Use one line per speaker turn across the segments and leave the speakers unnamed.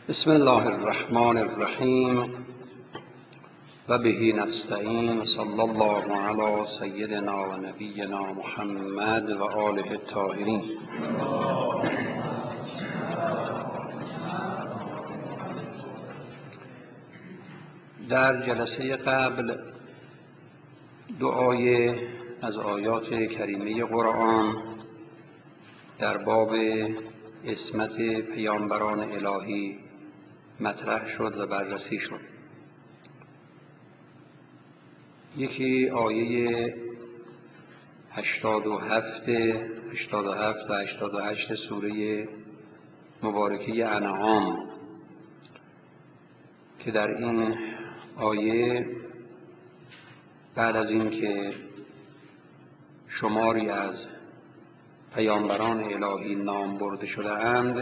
بسم الله الرحمن الرحیم و به نستعین. صلی الله علی سیدنا و نبینا محمد و آله الطاهرین. در جلسه قبل دو آیه از آیات کریمه قرآن در باب عصمت پیامبران الهی مطرح شد و بررسی شد. یکی آیه 87 و 88 سوره مبارکه انعام که در این آیه بعد از این که شماری از پیامبران الهی نام برده شده اند،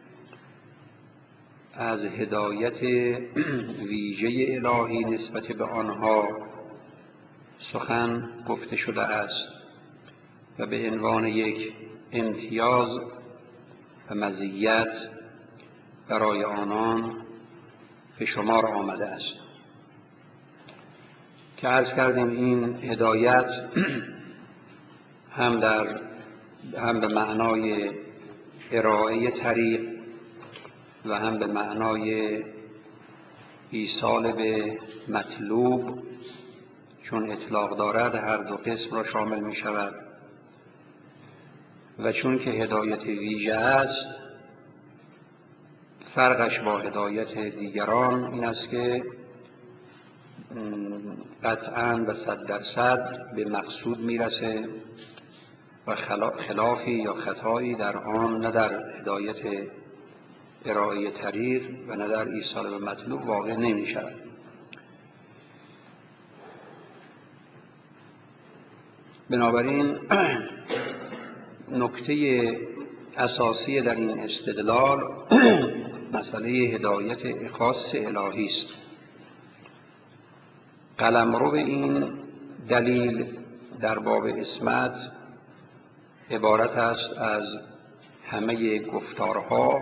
از هدایت ویژه الهی نسبت به آنها سخن گفته شده است و به عنوان یک امتیاز و مزیت برای آنان به شمار آمده است که عرض کردیم این هدایت هم به معنای ارائه طریق و هم به معنای ایصال به مطلوب، چون اطلاق دارد هر دو قسم را شامل می شود. و چون که هدایت ویژه است، فرقش با هدایت دیگران این است که قطعاً و 100% به مقصود می رسه و خلافی یا خطایی در آن نه در هدایت ارائه طریق و نه در ایصال به مطلوب واقع نمی شود. بنابراین نکته اساسی در این استدلال مسئله هدایت خاص الهی است. قلمرو این دلیل در باب عصمت عبارت است از همه گفتارها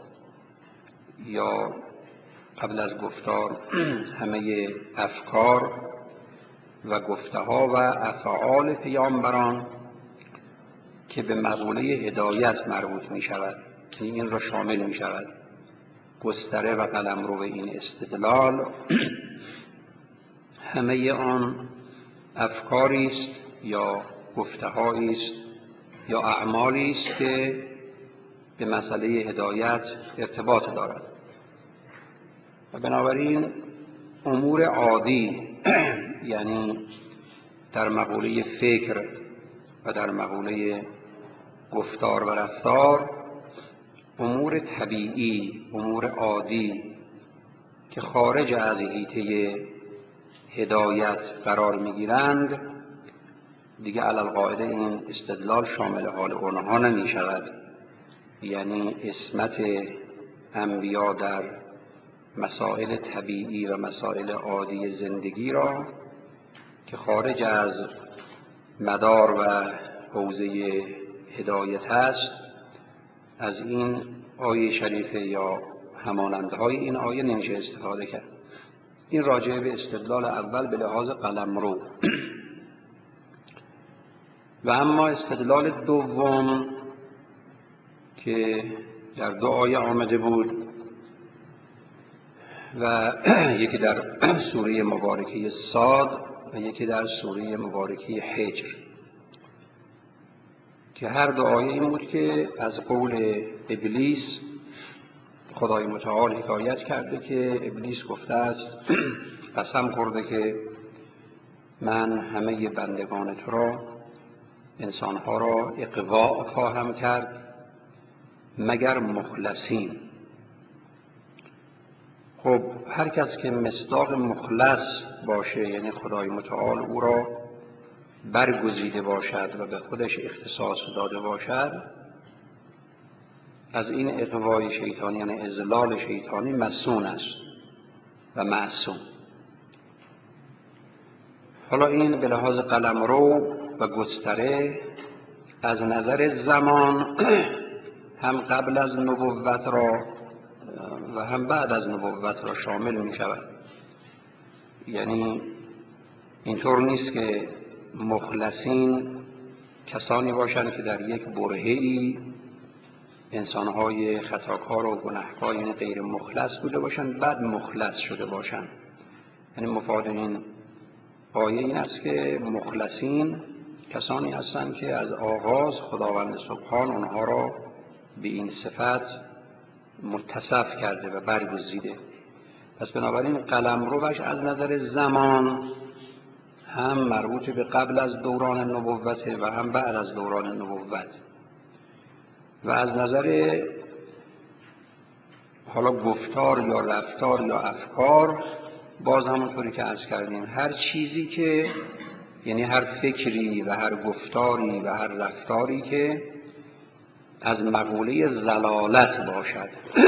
یا قبل از گفتار همه افکار و گفته‌ها و افعال پیامبران که به مقوله هدایت مربوط می شود، که این را شامل می شود. گستره و قلمرو این استدلال همه آن افکاری است یا گفته‌هایی است یا اعمالی است که به مسئله هدایت ارتباط دارد. و بنابراین امور عادی یعنی در مقوله فکر و در مقوله گفتار و رفتار، امور طبیعی، امور عادی که خارج از حیطه هدایت قرار می‌گیرند، دیگه علی القاعده این استدلال شامل حال آنها نمی شود. یعنی عصمت انبیا در مسائل طبیعی و مسائل عادی زندگی را که خارج از مدار و حوزه هدایت است، از این آیه شریفه یا همانندهای این آیه نمیشه استفاده کرد. این راجع به استدلال اول به لحاظ قلمرو. و اما استدلال دوم که در دو آیه آمده بود و یکی در سوره مبارکه صاد و یکی در سوره مبارکه حجر، که هر دو آیه این بود که از قول ابلیس خدای متعال حکایت کرده که ابلیس گفته است قسم خورده که من همه بندگان تو را، انسانها را اغوا خواهم کرد مگر مخلصین. خب هر کس که مصداق مخلص باشه، یعنی خدای متعال او را برگزیده باشد و به خودش اختصاص داده باشد، از این اغوای شیطانی یعنی اضلال شیطانی مصون است و معصوم. حالا این به لحاظ قلمرو و گستره از نظر زمان هم قبل از نبوت را و هم بعد از نبوت را شامل می شود. یعنی اینطور نیست که مخلصین کسانی باشند که در یک برهه‌ای انسانهای خطاکار و گناهکار، یعنی غیر مخلص بوده باشند بعد مخلص شده باشند. یعنی مفاد این آیه این است که مخلصین کسانی هستند که از آغاز خداوند سبحان اونها را به این صفت متصف کرده و برگزیده. پس بنابراین قلمروش از نظر زمان هم مربوط به قبل از دوران نبوت و هم بعد از دوران نبوت، و از نظر حالا گفتار یا رفتار یا افکار باز همونطوری که عرض کردیم هر چیزی که یعنی هر فکری و هر گفتاری و هر رفتاری که از مقوله ضلالت باشد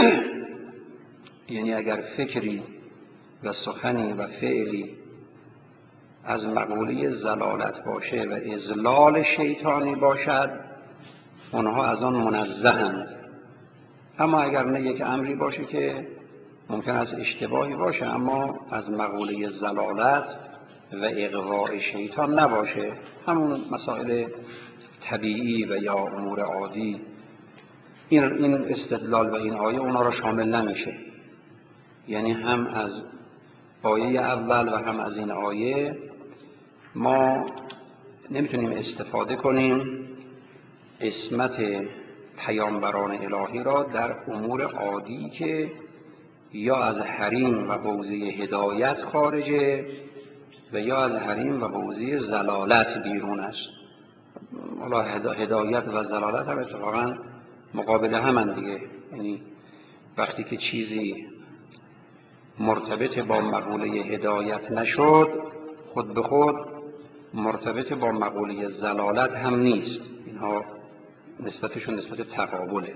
یعنی اگر فکری و سخنی و فعلی از مقوله ضلالت باشه و اضلال شیطانی باشد اونها از آن منزهند. اما اگر نه یک امری باشه که ممکن است اشتباهی باشه اما از مقوله ضلالت و اغواء شیطان نباشه، همون مسائل طبیعی و یا امور عادی، این استدلال و این آیه اونا را شامل نمیشه. یعنی هم از آیه اول و هم از این آیه ما نمیتونیم استفاده کنیم عصمت پیامبران الهی را در امور عادی که یا از حریم و حوزه هدایت خارجه و یا از حریم و حوزه ضلالت بیرون است. حالا هدایت و ضلالت هم اتفاقا مقابل همن دیگه. یعنی وقتی که چیزی مرتبط با مقوله هدایت نشد خود به خود مرتبط با مقوله ضلالت هم نیست. اینها نسبتشون نسبت تقابله.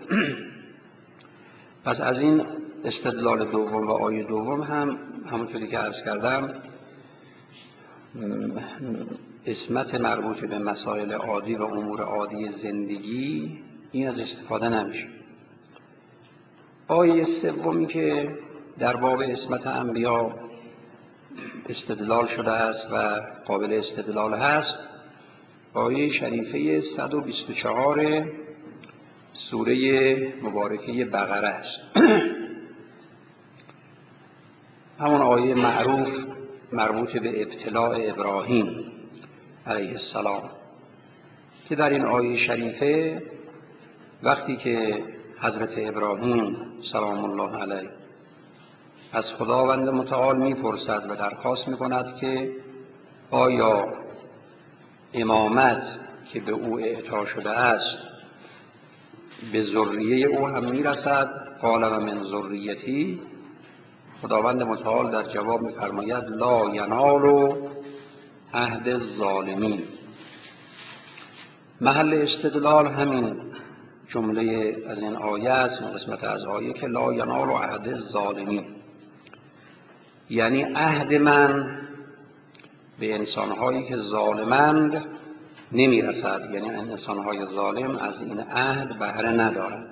پس از این استدلال دوم و آیه دوم هم همونطوری که عرض کردم عصمت مربوط به مسائل عادی و امور عادی زندگی این از استفاده نمیشه. آیه سومی که در باب عصمت انبیا استدلال شده است و قابل استدلال هست آیه شریفه 124 سوره مبارکه بقره است. همون آیه معروف مربوط به ابتلاء ابراهیم علیه السلام که در این آیه شریفه وقتی که حضرت ابراهیم سلام الله علیه از خداوند متعال میپرسد و درخواست میکند که آیا امامت که به او اعطا شده است به ذریه او هم میرسد؟ قال و من ذریتی، خداوند متعال در جواب میفرماید لا ینال عهد الظالمین. محل استدلال همین جمله از این آیه است، این قسمت از آیه که لا ینال عهد الظالمین، یعنی عهد من به انسانهایی که ظالمند نمیرسد، یعنی انسانهای ظالم از این عهد بهره ندارند.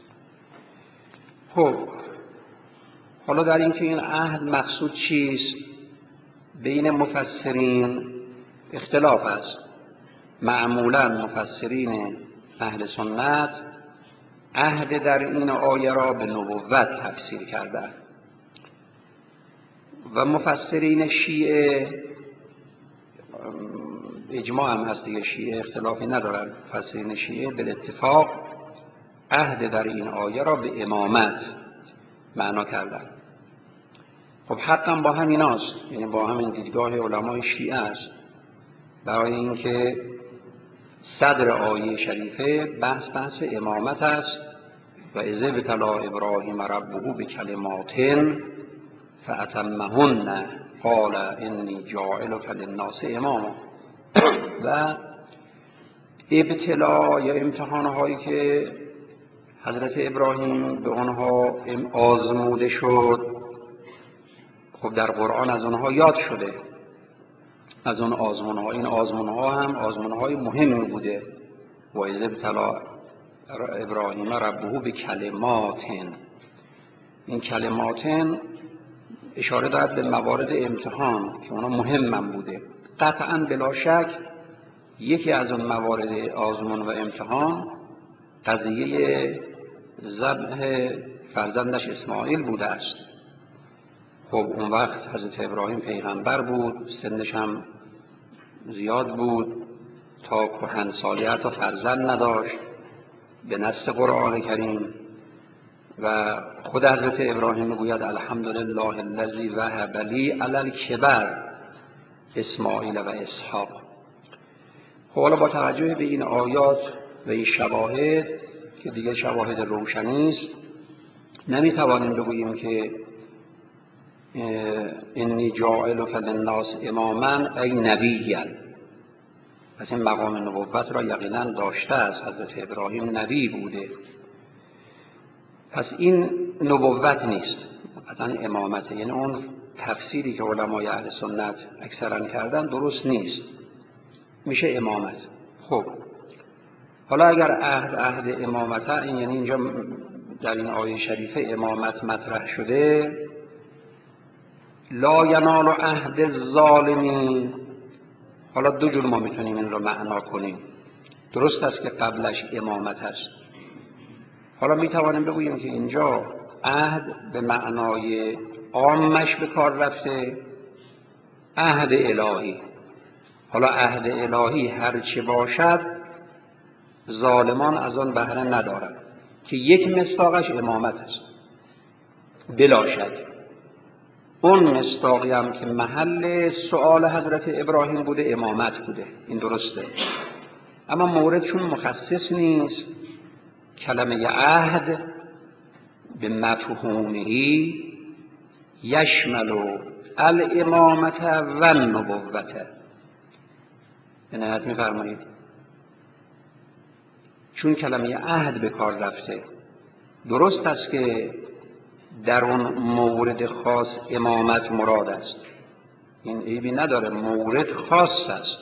خب حالا در این که این عهد مقصود چیست بین مفسرین اختلاف است. معمولا مفسرین اهل سنت عهد در این آیه را به نبوت تفسیر کردند و مفسرین شیعه اجماع هم هست دیگه، شیعه اختلافی ندارند، مفسرین شیعه به اتفاق عهد در این آیه را به امامت معنا کردند. خب حقا با همین است، یعنی با همین دیدگاه علمای شیعه است، برای اینکه صدر آیه شریفه بحث امامت است و اذ ابتلی ابراهیم ربه بکلمات فاتمهن قال انی جاعلک للناس اماما. و ابتلا یا امتحانهایی که حضرت ابراهیم به آنها آزموده شد خب در قرآن از آنها یاد شده، از اون آزمونها. این آزمونها هم آزمونهای مهمی بوده. و اذ ابتلی ابراهیم ربه بکلمات، این کلماتن اشاره دارد به موارد امتحان که اونا مهم بوده. قطعاً بلا شک یکی از اون موارد آزمون و امتحان قضیه ذبح فرزندش اسماعیل بوده است. خب اون وقت حضرت ابراهیم پیغمبر بود، سنش هم زیاد بود، تا کهنسالی حتی فرزند نداشت به نص قرآن کریم. و خود حضرت ابراهیم میگوید الحمدلله الذی وهب لی علی الکبر اسماعیل و اسحاق. خب حالا با توجه به این آیات و این شواهد که دیگه شواهد روشنی است، نمیتوانیم بگوییم که انی جاعلک للناس اماما ای نبیا. پس این مقام نبوت را یقینا داشته است، حضرت ابراهیم نبی بوده. پس این نبوت نیست، اصلا امامته. یعنی اون تفسیری که علمای اهل سنت اکثرا کردن درست نیست، میشه امامت. خب حالا اگر عهد امامت، یعنی اینجا در این آیه شریفه امامت مطرح شده، لا ینال عهد الظالمین، حالا دو جور ما میتونیم این رو معنا کنیم. درست است که قبلش امامت است. حالا میتوانیم بگوییم که اینجا عهد به معنای عامش به کار رفته، عهد الهی. حالا عهد الهی هر چه باشد ظالمان از آن بهره ندارند، که یک مصداقش امامت است بلا شک. اون مصداقی هم که محل سؤال حضرت ابراهیم بوده امامت بوده، این درسته. اما موردشون مخصص نیست. کلمه عهد به مفهومه یشمل الامامت و النبوت. عنایت می‌فرمایید. چون کلمه عهد به کار رفته، درست است که در اون مورد خاص امامت مراد است، این عیبی نداره، مورد خاص است،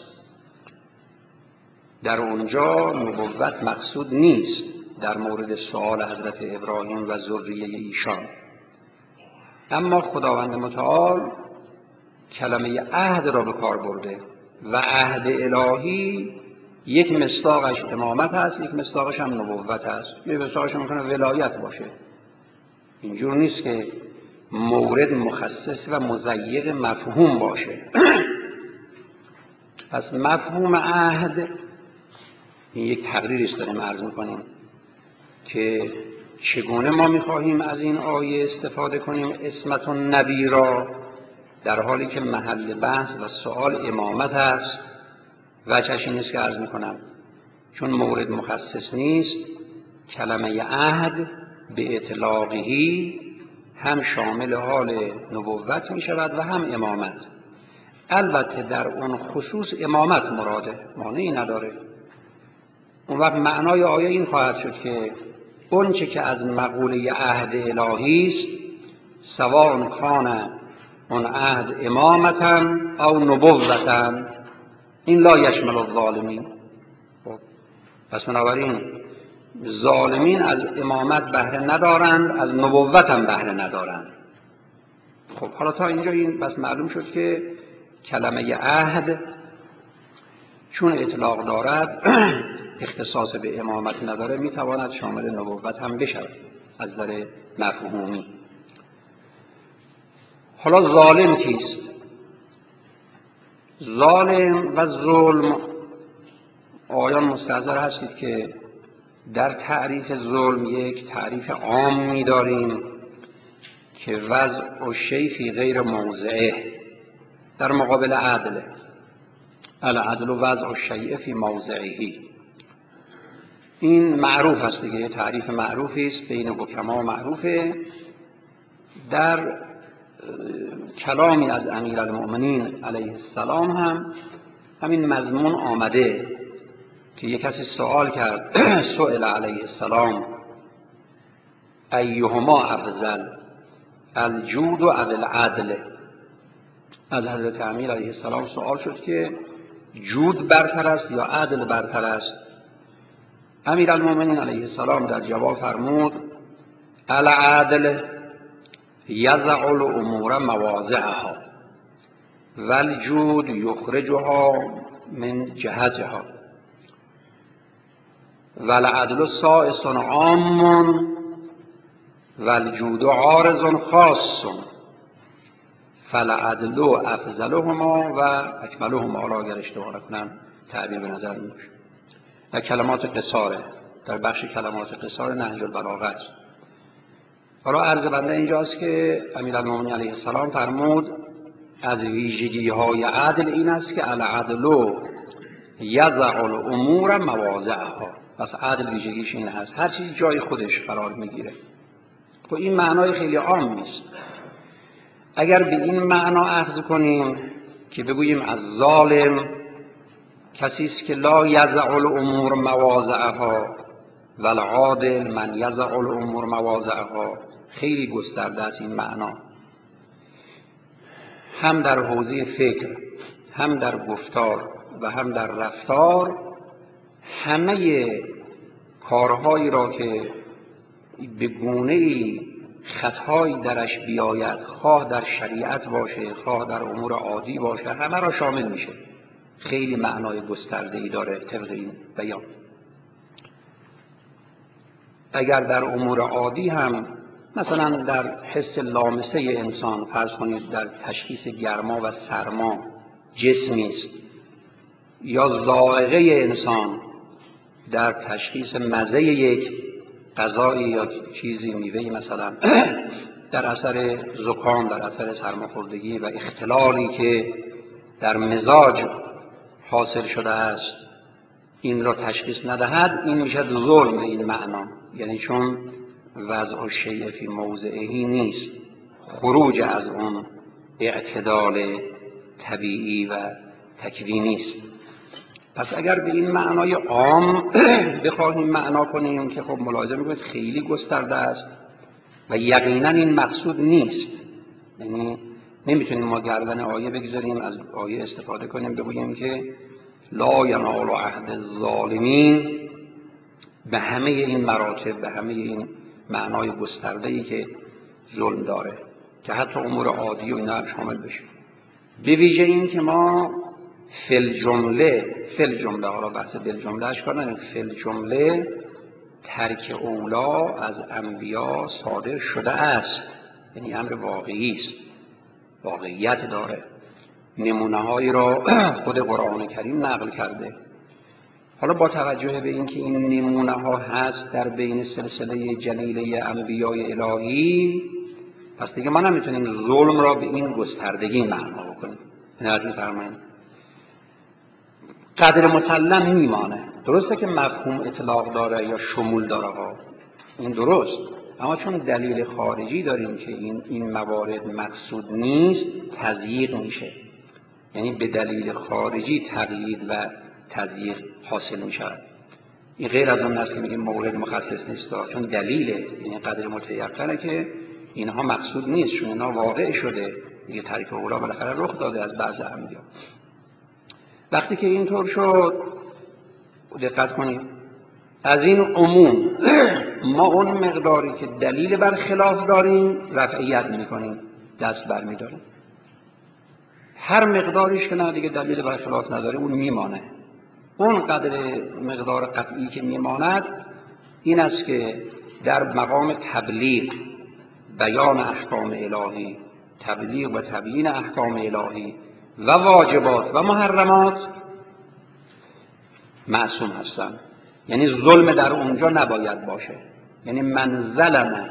در اونجا نبوت مقصود نیست در مورد سؤال حضرت ابراهیم و ذریه ایشان. اما خداوند متعال کلمه عهد را به کار برده و عهد الهی یک مصداقش امامت است، یک مصداقش هم نبوت است، یک مصداقش ممکنه ولایت باشه. اینجور نیست که مورد مخصص و مضیق مفهوم باشه. پس مفهوم عهد، این یک تقریری است داریم عرض می‌کنیم که چگونه ما می‌خواهیم از این آیه استفاده کنیم اسمت النبی را، در حالی که محل بحث و سؤال امامت است. وجهش این است که عرض می‌کنم چون مورد مخصص نیست، کلمه عهد به اطلاقی هم شامل حال نبوت می شود و هم امامت. البته در اون خصوص امامت مراده، مانعی نداره. اون وقت معنای آیه این خواهد شد که اون چه که از مقوله عهد الهی است، سواء کان اون عهد امامتا او نبوتا، این لا یشمل الظالمین. پس بنابراین ظالمین از امامت بهره ندارند، از نبوت هم بهره ندارند. خب حالا تا اینجا این بس معلوم شد که کلمه عهد چون اطلاق دارد اختصاص به امامت نداره، میتواند شامل نبوت هم بشود از نظر مفهومی. حالا ظالم کیست؟ ظالم و ظلم، آیان مستحضر هستید که در تعریف ظلم یک تعریف عام می‌داریم که وضع الشیء فی غیر موضعه، در مقابل عدل. العدل وضع الشیء فی موضعه. این معروف است دیگه، تعریف معروفی است بین حکما، معروفه. در کلامی از امیرالمؤمنین علیه السلام هم همین مضمون آمده که یک کسی سوال کرد سئل علیه السلام ایهما افضل الجود و العدل. از حضرت امیر علیه السلام سوال شد که جود برتر است یا عدل برتر است؟ امیرالمؤمنین علیه السلام در جواب فرمود العدل، یضع الامور مواضعها والجود یخرجها من جهتها والعدل سائس عام والجود عارض خاص فالعدل افضلهما و اکملهما. حالا اگر اشتباه نکنم تعبیر به نظر میاد و کلمات قصاره، در بخش کلمات قصار نهج البلاغه است. حالا عرض بنده اینجاست که امیرالمومنین علیه السلام فرمود از ویژگی های عدل این است که العدل یضع الامور مواضعها. پس عدل ویژگیش این هست هر چیزی جای خودش قرار میگیره. خب این معنای خیلی عام نیست. اگر به این معنا اخذ کنیم که بگوییم از ظالم کسی است که لا یضع الامور مواضعها و العادل من یضع الامور مواضعها، خیلی گسترده است این معنا، هم در حوزه فکر، هم در گفتار و هم در رفتار. همه کارهایی را که به گونه‌ای خطایی درش بیاید، خواه در شریعت باشه خواه در امور عادی باشه، همه را شامل میشه. خیلی معنای گسترده‌ای داره طبق این بیان. اگر در امور عادی هم مثلا در حس لامسه انسان، فرض کنید در تشخیص گرما و سرما جسمی است، یا ذائقه انسان در تشخیص مزه یک غذایی یا چیزی میوه‌ای مثلا در اثر زکام، در اثر سرماخوردگی و اختلالی که در مزاج حاصل شده است این را تشخیص ندهد، این میشه ظلم به این معنا. یعنی چون وضع الشیء فی موضعه نیست، خروج از اون اعتدال طبیعی و تکوینی است. پس اگر به این معنای عام بخواهیم معنا کنیم که خب ملاحظه میکنید خیلی گسترده است و یقینا این مقصود نیست. یعنی نمیتونیم ما گردن آیه بگذاریم از آیه استفاده کنیم بگوییم که لا ینال عهد الظالمین به همه این مراتب، به همه این معنای گسترده‌ای که ظلم داره، که حتی امور عادی و اینا هم شامل بشه. به ویژه این که ما فل جمله حالا بحث دل جمله اش کنن، فل جمله ترک اولا از انبیا صادر شده است. یعنی امر واقعی است، واقعیت داره. نمونه هایی را خود قرآن کریم نقل کرده. حالا با توجه به اینکه این نمونه ها هست در بین سلسله جلیله انبیای الهی، پس دیگه ما نمیتونیم ظلم را به این گستردگی معنا بکنیم. نظر فرمایید قدر مسلم میمانه. درسته که مفهوم اطلاق داره یا شمول داره ها، این درست، اما چون دلیل خارجی داریم که این موارد مقصود نیست، تضییق میشه. یعنی به دلیل خارجی تقیید و تضییق حاصل میشه. این غیر از اون است که میگیم مورد مخصص نیست، چون دلیل یعنی قدر متیقنه که اینها مقصود نیست، چون اینها واقع شده دیگه. ترک اولا بالاخره رخ داده از بعض انبیا. وقتی که اینطور شد دقت کنید، از این عموم ما اون مقداری که دلیل بر خلاف داریم رفعیت میکنیم، دست بر میداریم. هر مقداریش که نه دیگه دلیل بر خلاف نداره اون میمانه. اون قدر مقدار قطعی که میماند این است که در مقام تبلیغ بیان احکام الهی، تبلیغ و تبیین احکام الهی و واجبات و محرمات معصوم هستند. یعنی ظلم در اونجا نباید باشه. یعنی من ظلم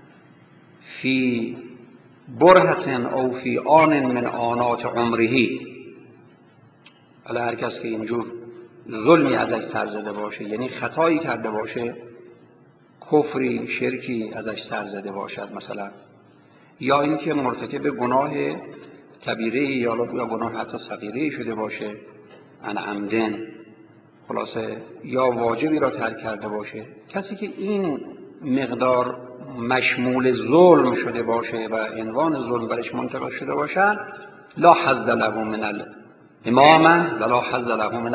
فی برهة او فی آن من آنات عمرهی، حالا هر کس که اینجور ظلمی ازش سر زده باشه، یعنی خطایی کرده باشه، کفری شرکی ازش سر زده باشد مثلا، یا اینکه مرتکب گناه کبیره یا گناه حتی صغیره شده باشه عن عمدن، خلاصه یا واجبی را ترک کرده باشه، کسی که این مقدار مشمول ظلم شده باشه و عنوان ظلم برش منتقل شده باشه، لا حظ له من الامامه و لا حظ له من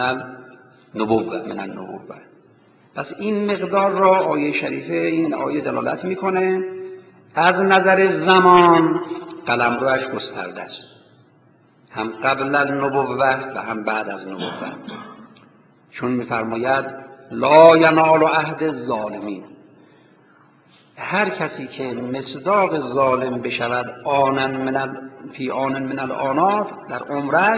النبوه. پس این مقدار را آیه شریفه، این آیه دلالت میکنه از نظر زمان قلمروش گسترده است، هم قبل النبوة و هم بعد از نبوت. چون می‌فرماید لا ینال عهد الظالمین، هر کسی که مصداق ظالم بشود فی آن من الآنات در عمرش،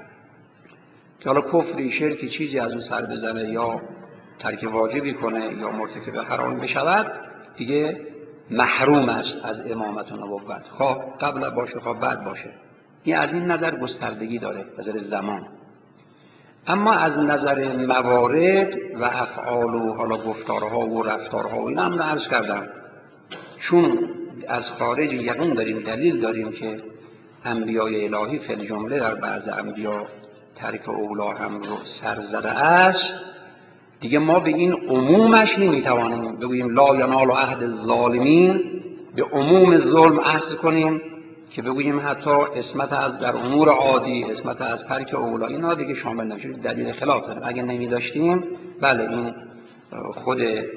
که حالا کفری شرکی چیزی از اون سر بزنه یا ترک واجبی کنه یا مرتکب حرام بشود، دیگه محروم است از امامت و نبوت، خواه قبل باشه خواه بعد باشه. این از این نظر گستردگی داره، نظر زمان. اما از نظر موارد و افعال و حالا گفتارها و رفتارها و اینا هم عرض کردم، چون از خارج یقین داریم، دلیل داریم که انبیای الهی فی الجمله در بعض انبیا ترک اولا هم رو سر زده است، دیگه ما به این عمومش نمیتوانیم بگوییم لا ینال عهد الظالمین، به عموم ظلم عهد کنیم که بگوییم حتی اسمت از در امور عادی، اسمت از ترک اولا، اینا دیگه شامل نمیشه، دلیل خلاف داره. اگه نمی داشتیم بله این خود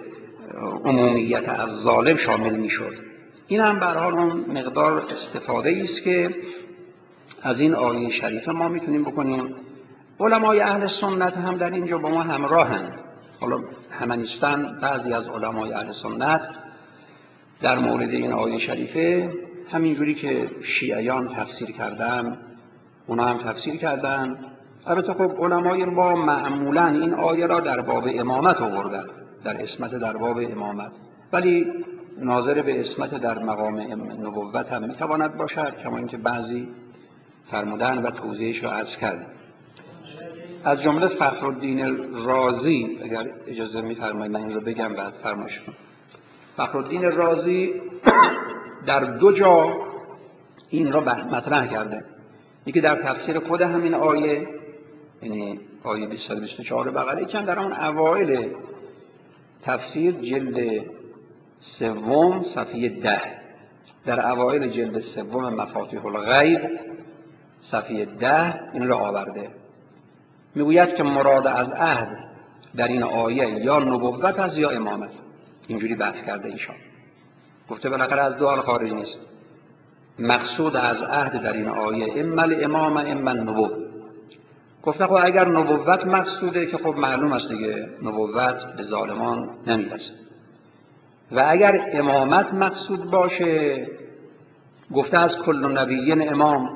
عمومیت از ظالم شامل میشد. این هم به هر حال اون مقدار استفاده است که از این آیه شریفه ما میتونیم بکنیم. علمای اهل سنت هم در اینجا با ما همراهند، حالا همه نیستن. بعضی از علمای اهل سنت در مورد این آیه شریفه همینجوری که شیعیان تفسیر کردن اونا هم تفسیر کردن. البته خب علمای ما معمولا این آیه را در باب امامت آوردن، در اسمت در باب امامت، ولی ناظر به اسمت در مقام نبوت هم میتواند باشد، کما اینکه بعضی فرمودن و توضیحش را عرض کردم. از جمله فخرالدین رازی، اگر اجازه می‌فرمایید من این رو بگم بعد فرمایش کنم. فخرالدین رازی در دو جا این را مطرح کرده. یکی در تفسیر خود همین آیه، یعنی آیه 24 بقره، یکی در اون اوایل تفسیر جلد سوم صفحه 10، در اوایل جلد سوم مفاتیح الغیب صفحه 10 این را آورده. میگوید که مراد از عهد در این آیه یا نبوت است یا امامت. اینجوری بحث کرده ایشان، گفته بالاخره از دو حال خارج نیست. مقصود از عهد در این آیه اما الامام اما النبوت. گفته خب اگر نبوت مقصوده که خب معلوم است دیگه نبوت به ظالمان نمیرسه، و اگر امامت مقصود باشه گفته از کل نبیین امام،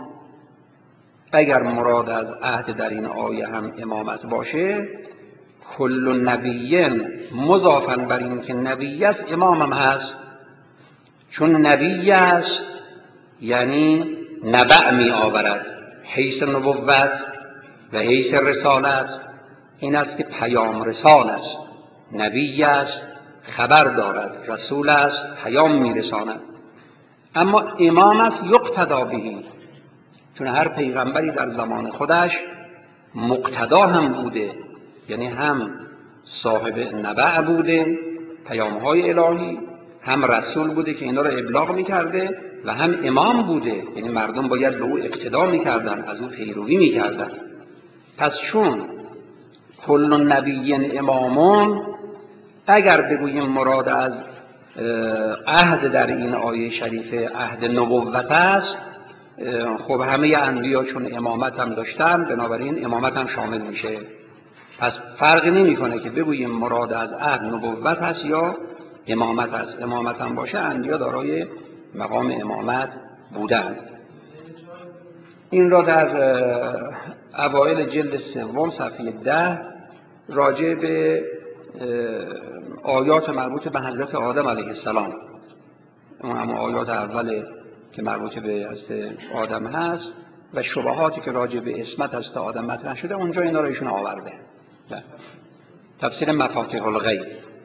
اگر مراد از عهد در این آیه هم امامت باشه، کل نبیین مضافاً بر این که نبی است امام هم هست، چون نبی است یعنی نبع می آورد، حیث نبوت و حیث رسالت این است که پیام رسان است. نبی است خبر دارد، رسول است پیام می رساند. اما امام است یقتدا بهی، چون هر پیغمبری در زمان خودش مقتدا هم بوده، یعنی هم صاحب نبع بوده پیام‌های الهی، هم رسول بوده که اینا رو ابلاغ می‌کرده، و هم امام بوده، یعنی مردم باید به او اقتدا می‌کردن، از او پیروی می‌کردن. پس چون کل نبیین امامون، اگر بگوییم مراد از عهد در این آیه شریفه عهد نبوت است، خب همه انبیا چون امامت هم داشتن بنابراین امامت هم شامل میشه. پس فرقی نمیکنه که بگوییم مراد از عهد نبوت هست یا امامت هست. امامت هم باشه انبیا دارای مقام امامت بودن. این را در اوایل جلد سوم صفحه 10 راجع به آیات مربوط به حضرت آدم علیه السلام، اون هم آیات اوله که مربوط به حضرت آدم هست و شبهاتی که راجع به اسمت حضرت آدم مطرح شده، اونجا اینا را ایشون آورده. تفسیر مفاتیح الغیب،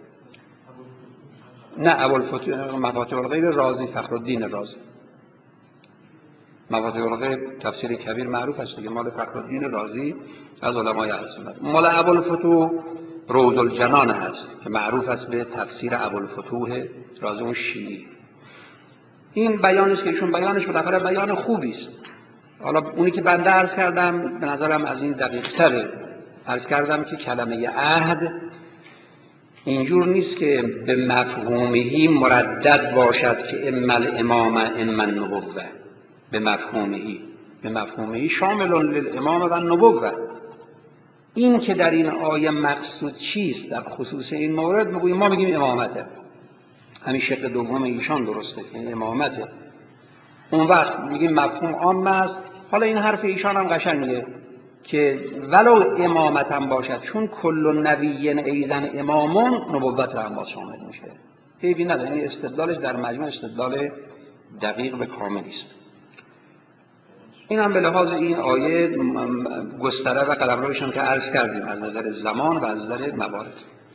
نه مفاتیح الغیب رازی، فخرالدین رازی. مفاتیح الغیب تفسیر کبیر معروف است دیگه، مال فخرالدین رازی از علمای اهل سنت. مال ابوالفتوح روض الجنان هست که معروف است به تفسیر ابوالفتوح رازی اون شیعی. این بیانش که ایشون بیانش بالاخره بیان خوبی است. حالا اونی که بنده عرض کردم به نظرم از این دقیق تره. عرض کردم که کلمه عهد
اینجور نیست که به مفهومهی مردد باشد که اما الامام اما النبوه. به مفهومهی شامل للامام و النبوه. این که در این آیه مقصود چیست در خصوص این مورد میگوییم، ما میگیم امامته، همین شق دوم ایشان درسته، یعنی امامته. اون وقت میگیم مفهوم عام است. حالا این حرف ایشان هم قشنگه که ولو امامت هم باشد، چون کل نبی ایزن امامون نبوت را هم باز شامل میشه، عیبی نداره. این استدلالش در مجموع استدلال دقیق و کاملی است. این هم به لحاظ این آیه گستره و قلمروشون که عرض کردیم از نظر زمان و از نظر موارد.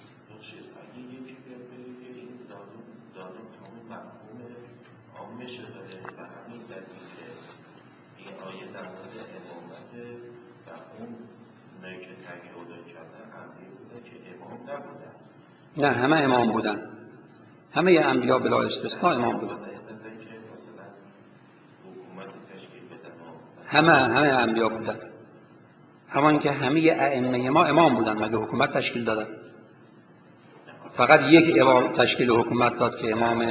نه، همه امام بودن، همه انبیا بلا استثناء امام بودن. همه انبیا بودن، همان که همه ائمه ما امام بودن، مگه حکومت تشکیل دادن؟ فقط یک امام تشکیل حکومت داد که امام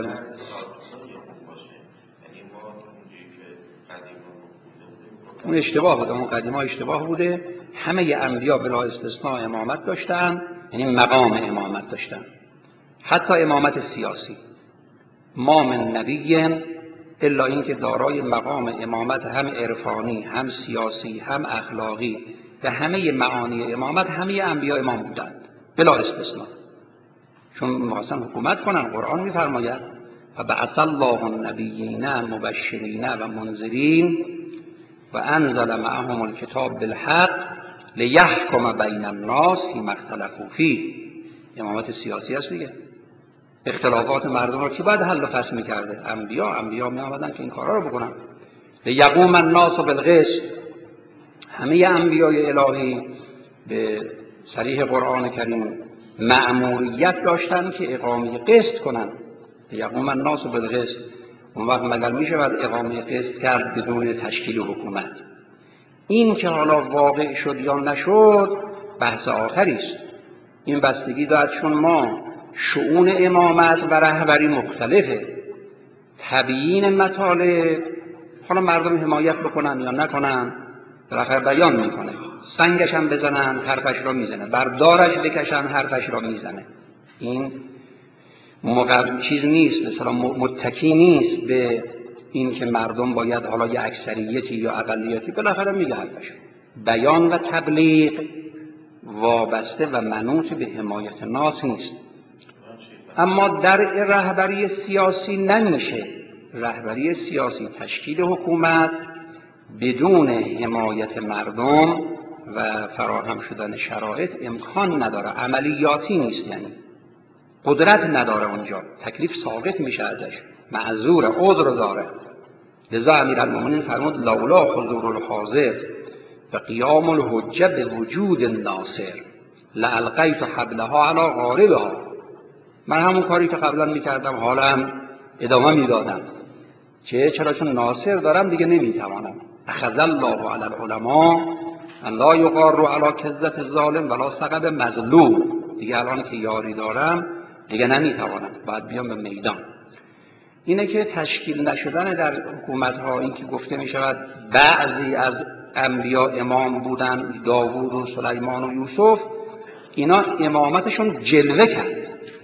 اون اشتباه بوده، اون قدیما اشتباه بوده. همه انبیا بلا استثناء امامت داشتن، یعنی مقام امامت داشتن، حتی امامت سیاسی. ما من نبی الا این که دارای مقام امامت هم عرفانی هم سیاسی هم اخلاقی و همه معانی امامت همه انبیا امام بودند بلا استثناء، چون می‌خواستن حکومت کنن. قرآن می‌فرماید فبعث الله النبیین مبشرین و منذرین و انزل معهم الکتاب بالحق لیحکم بین الناس فیما اختلفوا فیه. امامت سیاسی است دیگه. اختلافات مردم رو کی باید حل و فصل می‌کرده؟ انبیا می آمدن که این کارا رو بکنن. لیقوم الناس بالقسط. همه انبیای الهی به صریح قرآن کریم مأموریت داشتن که اقامه قسط کنن. لیقوم الناس بالقسط. اون وقت مگر میشه بعد اقامه قسط کرد بدون تشکیل حکومت؟ این که حالا واقع شد یا نشد بحث آخری است. این بستگی دارد، چون ما شؤون امامت و رهبری مختلفه. تبیین مطالب حالا مردم حمایت بکنن یا نکنن بالاخره بیان میکنه، سنگش هم بزنن حرفش را میزنه، بردارش بکشن حرفش را میزنه. این چیز نیست، مثلا متکی نیست به این که مردم باید حالا یه اکثریتی یا اقلیتی، بالاخره میگه حرفش. بیان و تبلیغ وابسته و منوط به حمایت ناس نیست. اما در رهبری سیاسی نمیشه. رهبری سیاسی، تشکیل حکومت بدون حمایت مردم و فراهم شدن شرایط امکان نداره، عملیاتی نیست، یعنی قدرت نداره اونجا، تکلیف ساقط میشه ازش، معذوره، عذر داره. لذا امیرالمومنین فرمود لولا حضور الحاضر و قیام الحجه به وجود الناصر لالقیت حبلها علی غاربها. من همون کاری که قبلا میکردم حالا هم ادامه میدادم، چرا؟ چون ناصر دارم دیگه نمیتوانم. اخذ الله علی العلماء ان لا یقاروا علی کذة الظالم ولا ثقب مظلوم. دیگه الان که یاری دارم دیگه نمیتوانم، باید بیام به میدان. اینه که تشکیل نشدن در حکومت ها، این که گفته می شود بعضی از انبیا امام بودن، داوود و سلیمان و یوسف، اینا امامتشون جلوه کرد،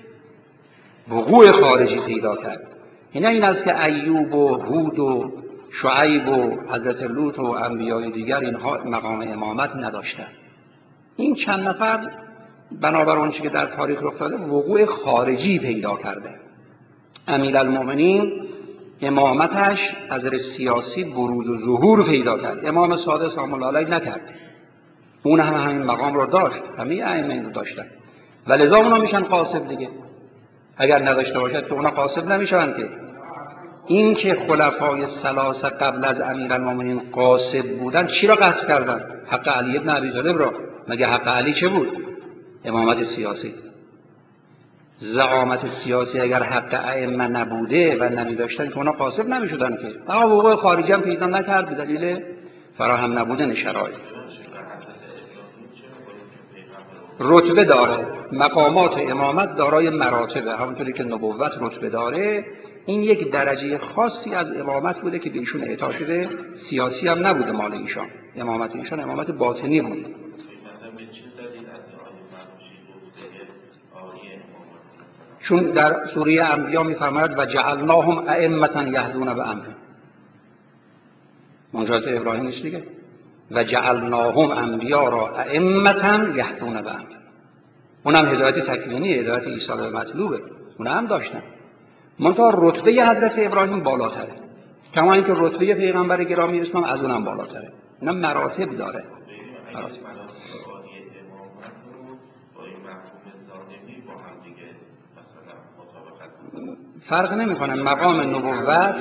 وقوع خارجی پیدا کرد. اینا این است که ایوب و هود و شعیب و حضرت لوط و انبیای دیگر اینها مقام امامت نداشتن. این چند نفر بنابر اون چیزی که در تاریخ رخ داده وقوع خارجی پیدا کرده. امیرالمومنین امامتش از نظر سیاسی بروز و ظهور پیدا کرد. امام صادق سلام الله علیه نکرد. اون هم همین مقام رو داشت، همه ائمه رو داشتن، ولذا اونا میشن قاصد دیگه. اگر نداشته باشد که اونا قاصد نمیشن. که این که خلفای ثلاثه قبل از امیرالمومنین قاصد بودن چی را قصد کردن؟ حق علی ابن ابی طالب را. مگه حق علی چه بود؟ امامت سیاسی. زعامت سیاسی اگر حق ائمه نبوده و نمیداشتن که اونا قاصد نمیشدن که. اما وقوع خارجی هم پیدا نکرد به دلیل فراهم نبودن شرایط. رتبه داره. مقامات امامت دارای مراتبه، همونطوری که نبوت رتبه داره. این یک درجه خاصی از امامت بوده که به ایشون اعطا شده، سیاسی هم نبوده مال ایشان. امامت ایشان امامت باطنی بوده. چون در سوره انبیاء می‌فرماید و جعلناهم ائمة یهدون بامرنا. منجات ابراهیم نیست دیگه؟ و جعلناهم انبیاء را ائمة یهدون بامرنا. اونم هدایت تکوینی، هدایت عیسی به مطلوبه، اونم داشتن. منتها رتبه حضرت ابراهیم بالاتره، کما اینکه رتبه پیغمبر گرامی اسلام از اونم بالاتره. اینا مراتب داره. مراتب. فرق نمیکنه مقام نبوت.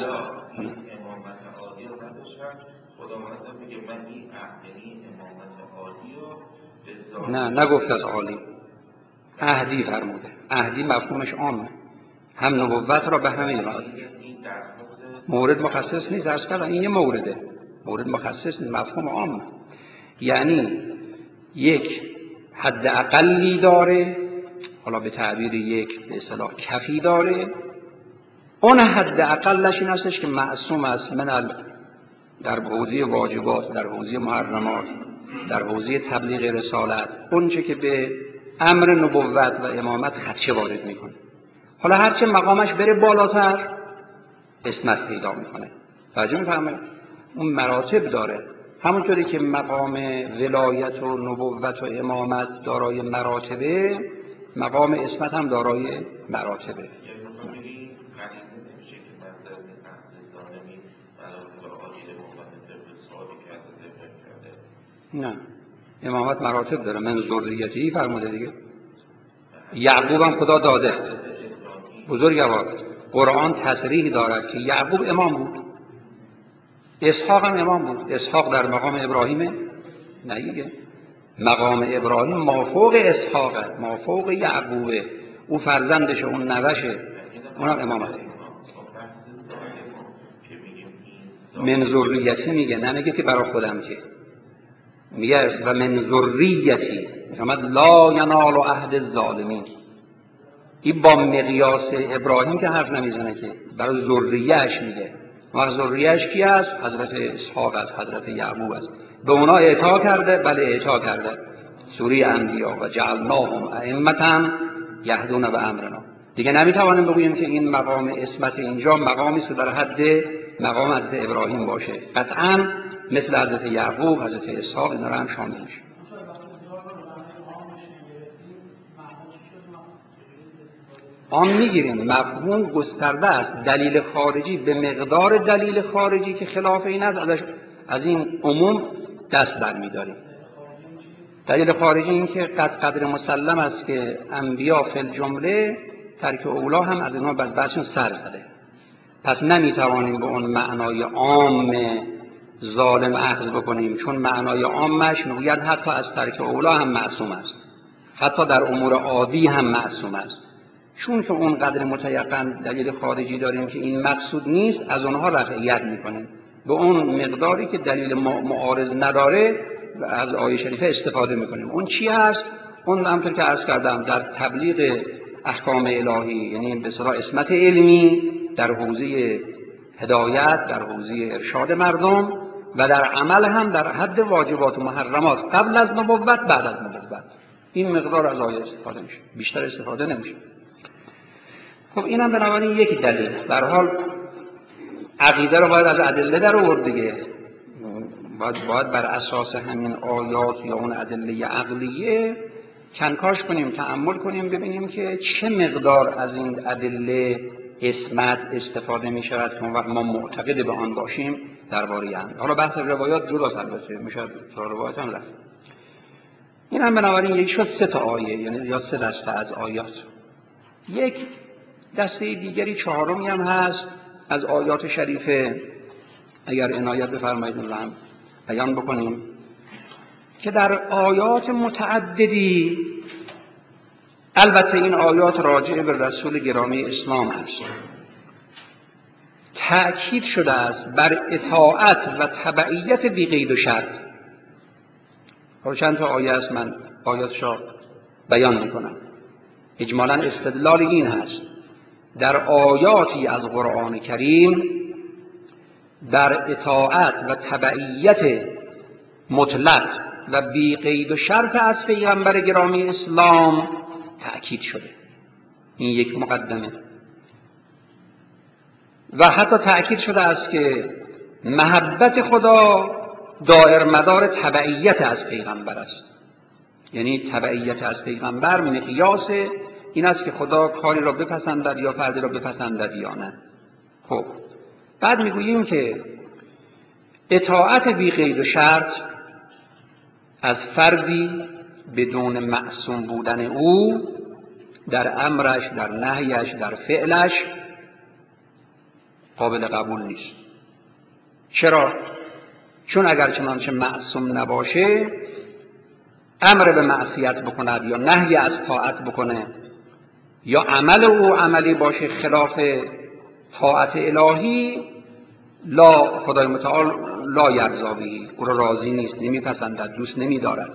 نه نگفت از عالی، عهدی فرموده. عهدی مفهومش عامه، هم نبوت را به همه ایراد. مورد مخصص نیست، درست کردن این یه مورده، مورد مخصص نیست، مفهوم عامه. یعنی یک حد اقلی داره، حالا به تعبیر یک به اصطلاح کفی داره. اون حد اقلش این هستش که معصوم است در حوزه واجبات، در حوزه محرمات، در حوزه تبلیغ رسالت، اون چه که به امر نبوت و امامت خدشه وارد میکنه. حالا هرچه مقامش بره بالاتر اسمت پیدا میکنه. توجه میفرمایید؟ اون مراتب داره. همونطوری که مقام ولایت و نبوت و امامت دارای مراتبه، مقام اسمت هم دارای مراتبه. نه، امامت مراتب داره. من ذریتی فرموده دیگه. یعقوب هم خدا داده. بزرگوار قرآن تصریح دارد که یعقوب امام بود، اسحاق هم امام بود. اسحاق در مقام ابراهیمه؟ نه دیگه، مقام ابراهیم مافوق اسحاقه، مافوق یعقوبه، او فرزندشه، اون نوشه، اونم امامته. من ذریتی میگه، نه میگه که برای خودم، که میگه و من ذریتی، میگه لا ینال عهد الظالمین. این با مقیاس ابراهیم که حرف نمیزنه، که برای ذریه‌اش میگه. و ذریه‌اش کی است؟ حضرت اسحاق است، حضرت یعقوب است. به اونا اعطا کرده. بله اعطا کرده. سوره انبیاء و جعلناهم ائمة یهدون بامرنا. دیگه نمیتوانیم بگوییم که این مقام اسمت اینجا مقامی است در حد مقام حضرت ابراهیم باشه. قطعاً مثل حضرت یعقوب، حضرت اسحاق اینا هم شامل میشه. آن میگیریم، مفهوم گسترده است. دلیل خارجی به مقدار دلیل خارجی که خلاف این است، از این عموم دست برمی‌داریم. دلیل خارجی این که قدر مسلم است که انبیا فی الجمله ترک اولا هم از اینا بعضیشون سر زده. پس نمیتوانیم به اون معنای عام ظالم اخذ بکنیم، چون معنای عامش میگوید حتی از ترک اولا هم معصوم است، حتی در امور عادی هم معصوم است. چون که اون قدر متیقن دلیل خارجی داریم که این مقصود نیست، از اونها رفعیت میکنیم. به اون مقداری که دلیل معارض نداره از آیه شریفه استفاده میکنیم. اون چی هست؟ اون همونطور که عرض کردم در تبلیغ احکام الهی، یعنی به اصطلاح عصمت علمی در حوزه هدایت، در حوزه ارشاد مردم، و در عمل هم در حد واجبات و محرمات قبل از نبوت، بعد از نبوت. این مقدار از آیه استفاده میشه، بیشتر استفاده نمیشه. خب اینم بنابراین یک دلیل. در حال عقیده رو باید از ادله در آورد دیگه. باید بر اساس همین آیات یا اون ادله عقلیه کنکاش کنیم، تأمل کنیم، ببینیم که چه مقدار از این ادله عصمت استفاده می شود که ما معتقد به آن باشیم درباره آن. حالا بحث روایات جداست، البته میشه تا روایات هم رفت. این هم بنابراین یک شد 3 تا آیه، یعنی یا 3 دسته از آیات. یک دسته دیگری چهارمی هم هست از آیات شریفه، اگر عنایت بفرمایید اون رو هم بیان بکنیم، که در آیات متعددی، البته این آیات راجع به رسول گرامی اسلام است، تأکید شده است بر اطاعت و تبعیت بی قید و شرط. چند تا آیه است، من آیاتشو بیان میکنم. اجمالاً استدلال این هست در آیاتی از قرآن کریم در اطاعت و تبعیت مطلق و بی قید و شرط از پیغمبر گرامی اسلام تأکید شده. این یک مقدمه. و حتی تأکید شده است که محبت خدا دائر مدار تبعیت از پیغمبر است. یعنی تبعیت از پیغمبر مقیاس این است که خدا کاری را بپسندد یا فردی را بپسندد یا نه. خب بعد میگوییم که اطاعت بی قید و شرط از فردی بدون معصوم بودن او در امرش، در نهیش، در فعلش قابل قبول نیست. چرا؟ چون اگر چنانچه معصوم نباشه امر به معصیت بکند یا نهی از طاعت بکنه یا عمل او عملی باشه خلاف طاعت الهی، خدای متعال لا یرضا به، او را راضی نیست، نمیپسندد، دوست نمیدارد.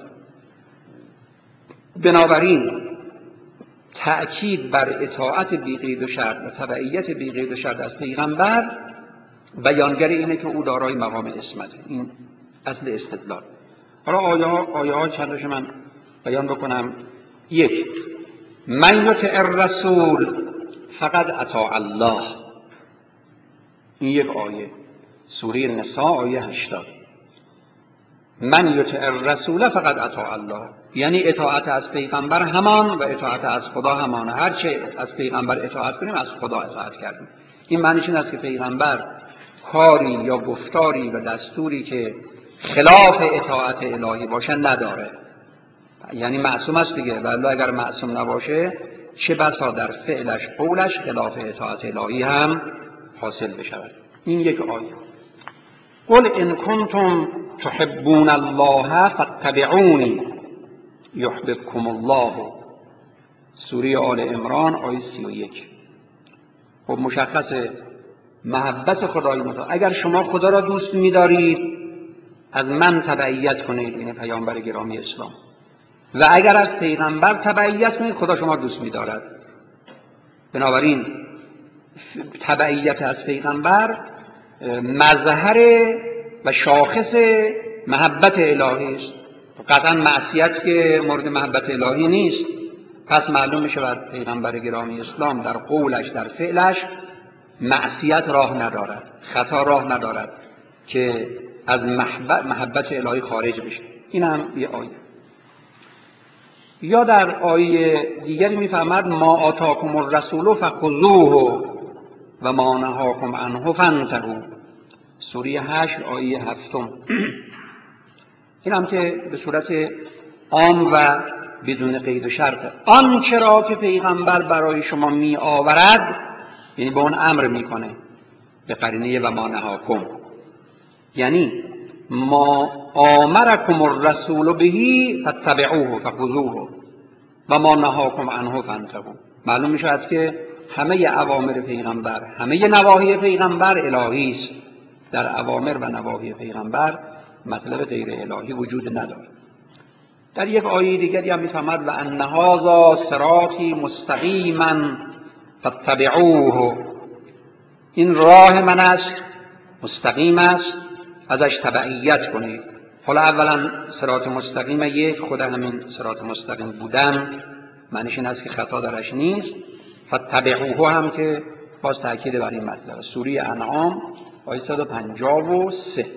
بنابراین تأکید بر اطاعت بی قید و شرط و تبعیت بی قید و شرط از پیغمبر بیانگر اینه که او دارای مقام عصمته. این اصل استدلال. حالا آیه ها چندش من بیان بکنم. یک، من یطع الرسول فقد اطاع الله. این یک آیه، سوره نساء آیه 80. من یطع الرسول فقد اطاع الله، یعنی اطاعت از پیغمبر همان و اطاعت از خدا همان. هر چه از پیغمبر اطاعت کنیم از خدا اطاعت کردیم. این معنیش این است که پیغمبر کاری یا گفتاری و دستوری که خلاف اطاعت الهی باشه نداره. یعنی معصوم است دیگه، ولی اگر معصوم نباشه چه بسا در فعلش قولش خلاف اطاعت الهی هم حاصل بشود. این یک آیه. قل ان کنتم تحبون الله فاتبعونی یحببکم الله، سوره آل عمران آیه 31. خب مشخصه محبت خدای متعال. اگر شما خدا را دوست می‌دارید از من تبعیت کنید، این پیامبر گرامی اسلام، و اگر از پیغمبر تبعیت کنید خدا شما دوست می‌دارد. بنابراین تبعیت از پیغمبر مظهر و شاخص محبت الهی است. قطعا معصیت که مورد محبت الهی نیست. پس معلوم می شود پیغمبر گرامی اسلام در قولش، در فعلش معصیت راه ندارد، خطا راه ندارد که از محبت الهی خارج بشه. این هم یه آیه. یا در آیه دیگری می‌فرماد ما آتاکم الرسول فخذوه و ما نهاکم عنه فانتهوا، سوره 8 آیه 7. این هم که به صورت عام و بدون قید و شرط، آنچه را که پیغمبر برای شما می آورد، یعنی به اون امر میکنه به قرینه و ما نهاکم، یعنی ما آمرکم الرسول بهی فاتبعوه فخذوه و ما نهاکم عنه فانتهوا. معلوم میشه که همه اوامر پیغمبر، همه نواهی پیغمبر الهی است. در اوامر و نواهی پیغمبر مطلب غیر الهی وجود ندارد. در یک آیه دیگری هم میفهمد و ان هذا صراطی مستقیما فاتبعوه، این راه من است، مستقیم است، ازش تبعیت کنید. حالا اولا صراط مستقیم یک، خود همین صراط مستقیم بودن معنیش این است که خطا درش نیست. فاتبعوه هم که باز تأکید بر این مطلب. سوره انعام آیه 153.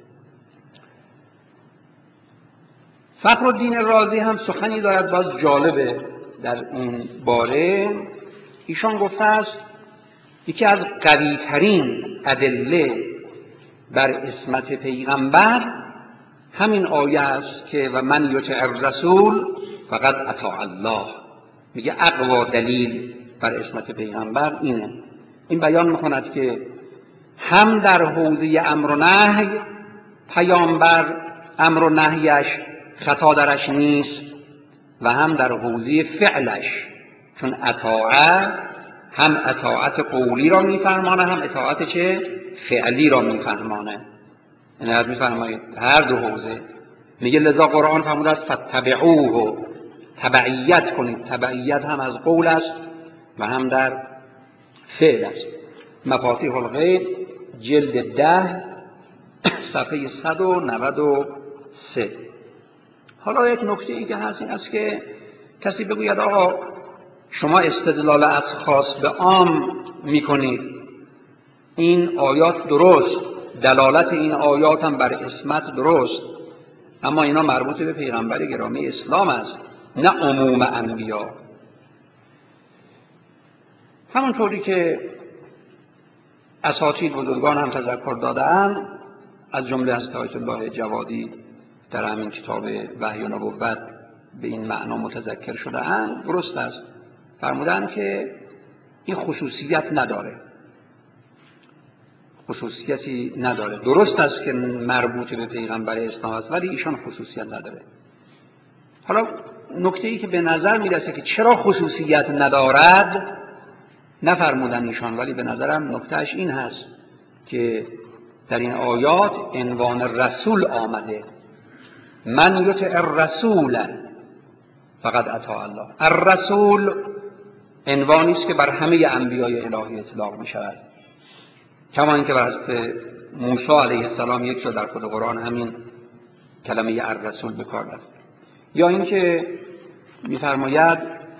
فخرالدین رازی هم سخنی دارد باز جالبه در این باره. ایشان گفته است یکی از قوی‌ترین ادله بر عصمت پیغمبر همین آیه است که و من یطع الرسول فقد اطاع الله. میگه اقوا دلیل بر عصمت پیغمبر اینه. این بیان میکند که هم در حوزه امر و نهی پیامبر امر و نهیش خطا درش نیست و هم در حوزه فعلش، چون اطاعه هم اطاعت قولی را میفرمانه هم اطاعت چه فعلی را میفرمانه. این از میفرماید هر دو حوزه. میگه لذا قرآن فرموده است فاتبعوه، تبعیت کنید. تبعیت هم از قول است و هم در فعل است. مفاتیح الغیب جلد 10 صفحه 193. حالا یک نکته ای که هست این است که کسی بگوید آقا شما استدلال از خاص به عام میکنید، این آیات درست، دلالت این آیات هم بر عصمت درست، اما اینا مربوط به پیغمبر گرامی اسلام است نه عموم انبیا. همونطوری که اساتید بزرگان هم تذکر دادن، از جمله حضرت آیت الله جوادی در همین کتاب وحی و نبوت به این معنا متذکر شده‌اند، درست است. فرمودن که این خصوصیت نداره، خصوصیتی نداره. درست است که مربوط به پیغمبر اسلام است ولی ایشان خصوصیت نداره. حالا نکته‌ای که به نظر میرسه که چرا خصوصیت ندارد نفرمودن ایشان، ولی به نظرم نکتهش این هست که در این آیات عنوان رسول آمده. من یطع الرسول فقد اطاع الله. الرسول عنوانی است که بر همه انبیای الهی اطلاق می شود، کما اینکه بر حضرت موسی علیه السلام یک جا در خود قرآن همین کلمه الرسول به کار رفت. یا اینکه می‌فرماید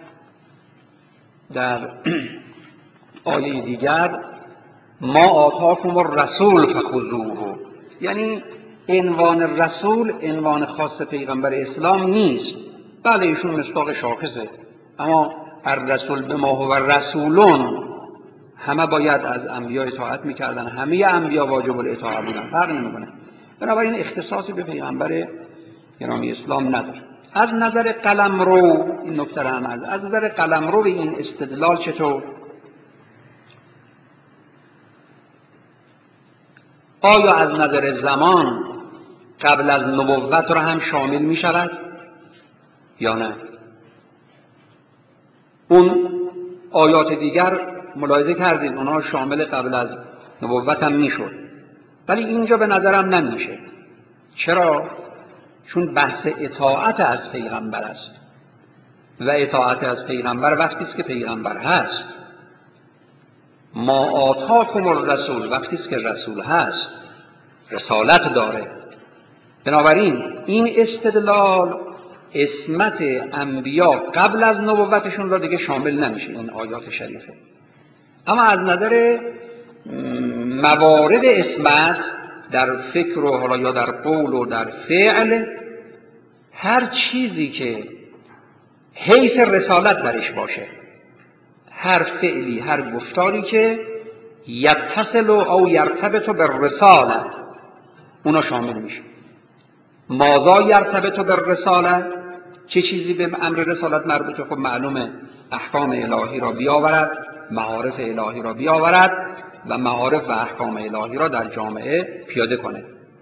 در آیه دیگر ما آتاکم الرسول فخذوه، یعنی عنوان رسول عنوان خاص پیغمبر اسلام نیست. بله ایشون مصداق شاخصه، اما الرسول به ما هو رسولون، همه باید از انبیا اطاعت میکردن، همه انبیا واجب الاطاعه بودن، فرق نمیکنه. بنابراین اختصاصی به پیغمبر گرامی اسلام نداره. از نظر قلمرو، این نکته هم از نظر قلمرو به این استدلال چطور؟ آیا از نظر زمان قبل از نبوت را هم شامل می شود یا نه؟ اون آیات دیگر ملاحظه کردید اونها شامل قبل از نبوت هم می شد، ولی اینجا به نظرم نمیشه. چرا؟ چون بحث اطاعت از پیغمبر است و اطاعت از پیغمبر وقتی است که پیغمبر هست. ما آتاکم الرسول وقتی است که رسول هست، رسالت داره. بنابراین این استدلال عصمت انبیا قبل از نبوتشون را دیگه شامل نمیشه این آیات شریفه. اما از نظر موارد عصمت در فکر و حالا یا در قول و در فعل، هر چیزی که حیث رسالت درش باشه، هر فعلی هر گفتاری که یتصل او یرتبط بالرساله، اونا شامل میشه. ماذا یرتبط بالرساله؟ چه چیزی به امر رسالت مربوطه؟ خب معلومه احکام الهی را بیاورد، معارف الهی را بیاورد و معارف و احکام الهی را در جامعه پیاده کنه.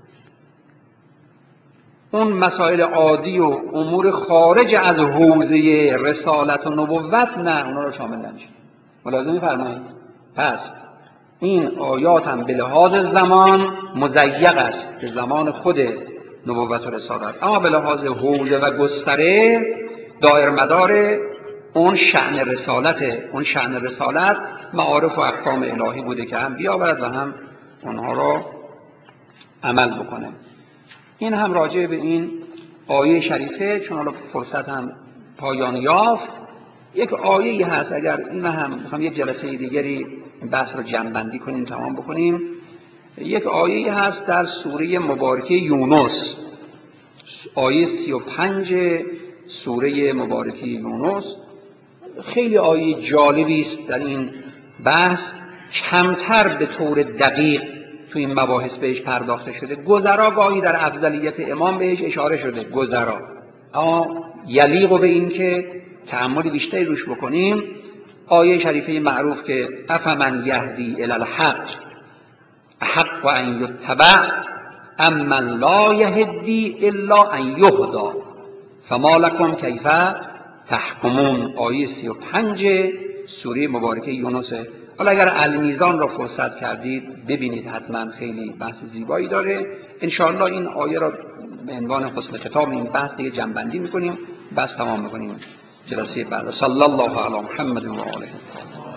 اون مسائل عادی و امور خارج از حوزه رسالت و نبوت نه، اونا را شامل نمیشه. ملاحظه می‌فرمایید؟ پس این آیات هم به لحاظ زمان مضیق است که زمان خود نبوت و رسالت، اما به لحاظ حوزه و گستره دایر مدار اون شأن رسالته. اون شأن رسالت معارف و احکام الهی بوده که هم بیاورد و هم اونها را عمل بکنه. این هم راجع به این آیه شریفه. چون حالا فرصت هم پایان یافت، یک آیه هست، اگر این هم میخوام یک جلسه دیگری بحث رو جمع‌بندی کنیم تمام بکنیم. یک آیه هست در سوره مبارکه یونس، آیه 35 سوره مبارکه یونس. خیلی آیه جالبی است در این بحث، کمتر به طور دقیق تو این مباحث بهش پرداخته شده. گذرا گاهی در افضلیت امام بهش اشاره شده، گذرا، اما یلیق به این که تأمل بیشتری روش بکنیم. آیه شریفه معروف که افمن یهدی الی الحق احق ان یتبع امن لا یهدی الا ان یهدی فما لکم کیف تحکمون، آیه 35 سوره مبارکه یونس. حالا اگر المیزان را فرصت کردید ببینید، حتما خیلی بحث زیبایی داره. انشاءالله این آیه را به عنوان حسن ختام این بحث دیگه جمع‌بندی می‌کنیم. بس تمام میکنیم جلسه بعد. صلی الله علی محمد و آله.